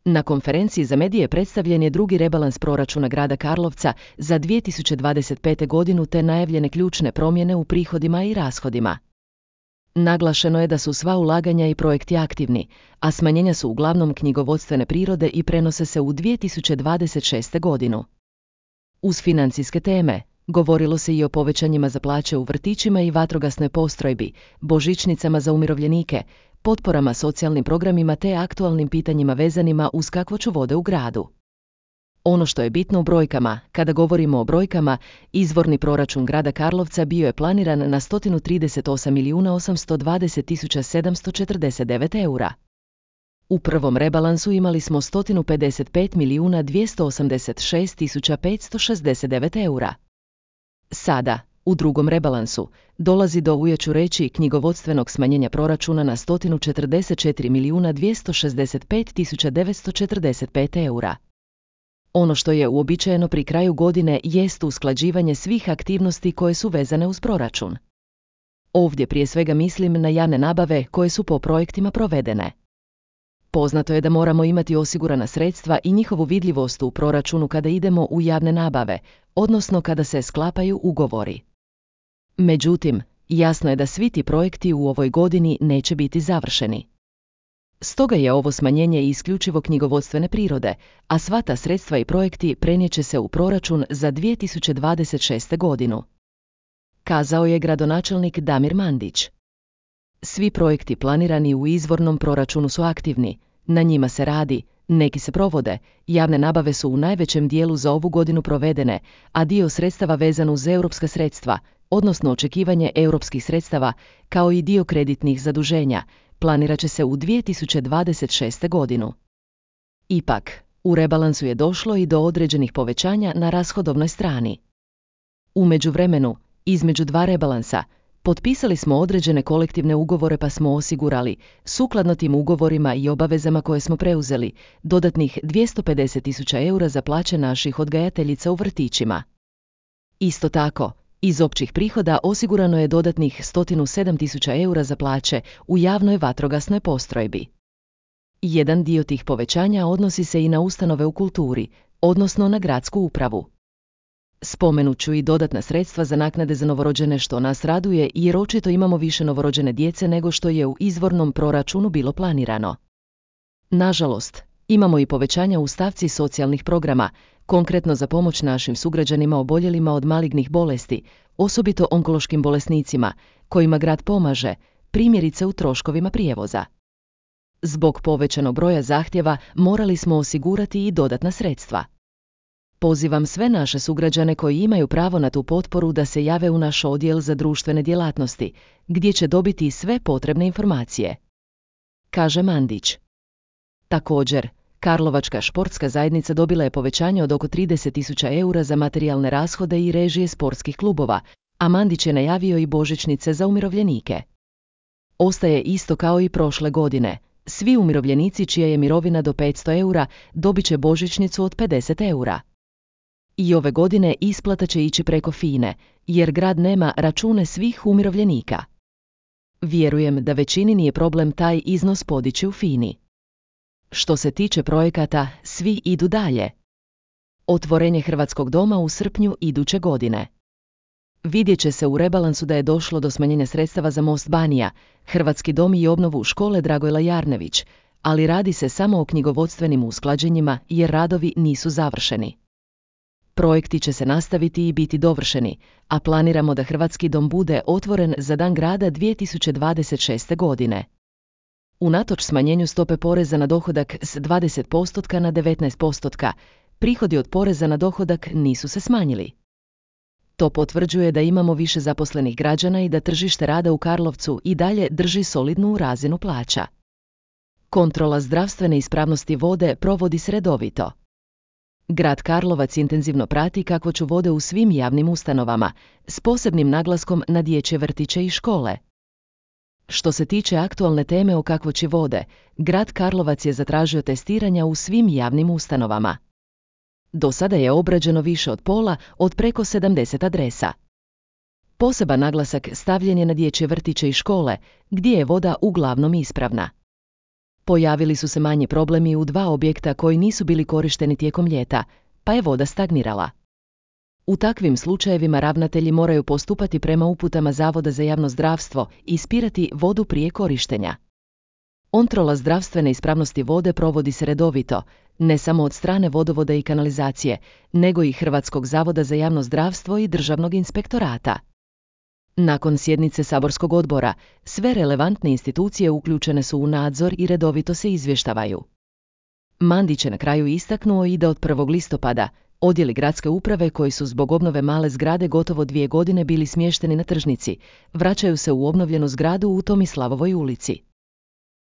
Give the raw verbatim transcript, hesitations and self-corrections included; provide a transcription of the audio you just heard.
Na konferenciji za medije predstavljen je drugi rebalans proračuna grada Karlovca za dvije tisuće dvadeset pete. godinu te najavljene ključne promjene u prihodima i rashodima. Naglašeno je da su sva ulaganja i projekti aktivni, a smanjenja su uglavnom knjigovodstvene prirode i prenose se u dvije tisuće dvadeset šeste. godinu. Uz financijske teme, govorilo se i o povećanjima za plaće u vrtićima i vatrogasnoj postrojbi, božićnicama za umirovljenike, potporama socijalnim programima te aktualnim pitanjima vezanima uz kakvoću vode u gradu. Ono što je bitno u brojkama, kada govorimo o brojkama, izvorni proračun grada Karlovca bio je planiran na sto trideset osam milijuna osamsto dvadeset tisuća sedamsto četrdeset devet eura. U prvom rebalansu imali smo sto pedeset pet milijuna dvjesto osamdeset šest tisuća petsto šezdeset devet eura. Sada, u drugom rebalansu, dolazi do, ujeću reći, knjigovodstvenog smanjenja proračuna na sto četrdeset četiri milijuna dvjesto šezdeset pet tisuća devetsto četrdeset pet eura. Ono što je uobičajeno pri kraju godine jest usklađivanje svih aktivnosti koje su vezane uz proračun. Ovdje prije svega mislim na javne nabave koje su po projektima provedene. Poznato je da moramo imati osigurana sredstva i njihovu vidljivost u proračunu kada idemo u javne nabave, odnosno kada se sklapaju ugovori. Međutim, jasno je da svi ti projekti u ovoj godini neće biti završeni. Stoga je ovo smanjenje isključivo knjigovodstvene prirode, a sva ta sredstva i projekti prenijet će se u proračun za dvije tisuće dvadeset šeste. godinu. Kazao je gradonačelnik Damir Mandić. Svi projekti planirani u izvornom proračunu su aktivni, na njima se radi, neki se provode, javne nabave su u najvećem dijelu za ovu godinu provedene, a dio sredstava vezan uz europska sredstva, odnosno očekivanje europskih sredstava, kao i dio kreditnih zaduženja, planirat će se u dvije tisuće dvadeset šeste. godinu. Ipak, u rebalansu je došlo i do određenih povećanja na rashodovnoj strani. U međuvremenu, između dva rebalansa, potpisali smo određene kolektivne ugovore pa smo osigurali, sukladno tim ugovorima i obavezama koje smo preuzeli, dodatnih dvjesto pedeset tisuća eura za plaće naših odgajateljica u vrtićima. Isto tako, iz općih prihoda osigurano je dodatnih sto sedam tisuća eura za plaće u javnoj vatrogasnoj postrojbi. Jedan dio tih povećanja odnosi se i na ustanove u kulturi, odnosno na gradsku upravu. Spomenut ću i dodatna sredstva za naknade za novorođene što nas raduje jer očito imamo više novorođene djece nego što je u izvornom proračunu bilo planirano. Nažalost, imamo i povećanja u stavci socijalnih programa, konkretno za pomoć našim sugrađanima oboljelima od malignih bolesti, osobito onkološkim bolesnicima, kojima grad pomaže, primjerice u troškovima prijevoza. Zbog povećanog broja zahtjeva morali smo osigurati i dodatna sredstva. Pozivam sve naše sugrađane koji imaju pravo na tu potporu da se jave u naš odjel za društvene djelatnosti, gdje će dobiti sve potrebne informacije. Kaže Mandić. Također, Karlovačka športska zajednica dobila je povećanje od oko trideset tisuća eura za materijalne rashode i režije sportskih klubova, a Mandić je najavio i božićnice za umirovljenike. Ostaje isto kao i prošle godine. Svi umirovljenici čija je mirovina do petsto eura dobit će božićnicu od pedeset eura. I ove godine isplata će ići preko FINE, jer grad nema račune svih umirovljenika. Vjerujem da većini nije problem taj iznos podići u FINI. Što se tiče projekata, svi idu dalje. Otvorenje Hrvatskog doma u srpnju iduće godine. Vidjet će se u rebalansu da je došlo do smanjenja sredstava za Most Banija, Hrvatski dom i obnovu škole Dragojla Jarnević, ali radi se samo o knjigovodstvenim usklađenjima jer radovi nisu završeni. Projekti će se nastaviti i biti dovršeni, a planiramo da Hrvatski dom bude otvoren za Dan grada dvije tisuće dvadeset šeste. godine. Unatoč smanjenju stope poreza na dohodak s dvadeset posto na devetnaest posto, prihodi od poreza na dohodak nisu se smanjili. To potvrđuje da imamo više zaposlenih građana i da tržište rada u Karlovcu i dalje drži solidnu razinu plaća. Kontrola zdravstvene ispravnosti vode provodi se redovito. Grad Karlovac intenzivno prati kakvoću vode u svim javnim ustanovama, s posebnim naglaskom na dječje vrtiće i škole. Što se tiče aktualne teme o kakvoći vode, grad Karlovac je zatražio testiranja u svim javnim ustanovama. Do sada je obrađeno više od pola od preko sedamdeset adresa. Poseban naglasak stavljen je na dječje vrtiće i škole, gdje je voda uglavnom ispravna. Pojavili su se manji problemi u dva objekta koji nisu bili korišteni tijekom ljeta, pa je voda stagnirala. U takvim slučajevima ravnatelji moraju postupati prema uputama Zavoda za javno zdravstvo i ispirati vodu prije korištenja. Kontrola zdravstvene ispravnosti vode provodi se redovito, ne samo od strane vodovoda i kanalizacije, nego i Hrvatskog zavoda za javno zdravstvo i Državnog inspektorata. Nakon sjednice saborskog odbora, sve relevantne institucije uključene su u nadzor i redovito se izvještavaju. Mandić je na kraju istaknuo i da od prvog listopada odjeli gradske uprave koji su zbog obnove male zgrade gotovo dvije godine bili smješteni na tržnici, vraćaju se u obnovljenu zgradu u Tomislavovoj ulici.